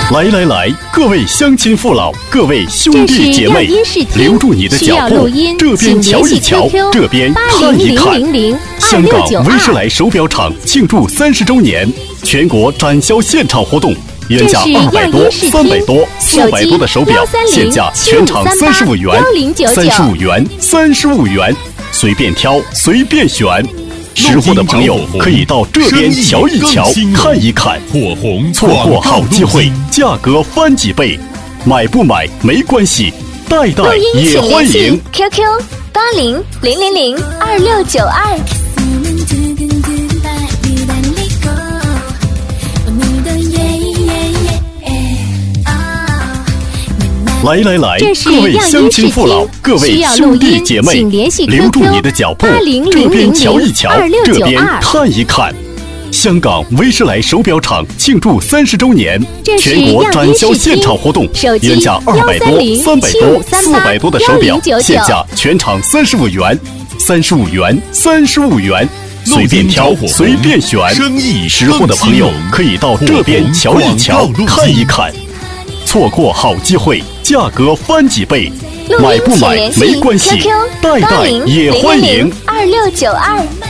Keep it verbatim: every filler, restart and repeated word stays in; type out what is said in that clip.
来来来，各位乡亲父老，各位兄弟姐妹，留住你的脚步，这边瞧一瞧，这边看一看。香港威诗莱手表厂庆祝三十周年，全国展销现场活动，原价二百多、三百多、四百多的手表，现价全场三十五元，三十五元，三十五元，随便挑，随便选。识货的朋友可以到这边瞧一瞧，看一看，错过好机会，价格翻几倍，买不买没关系，代代也欢迎。 Q Q 八零零零零二六九二。 来来来，各位乡亲父老，各位兄弟姐妹，留住你的脚步，这边瞧一瞧，这边看一看。香港威诗莱手表厂庆祝三十周年，全国展销现场活动，原价二百多、三百多、四百多的手表，现价全场三十五元，三十五元，三十五元，随便挑，随便选。识货的朋友可以到这边瞧一瞧，看一看，错过好机会，价格翻几倍，买不买没关系，代代也欢迎。 二六九二。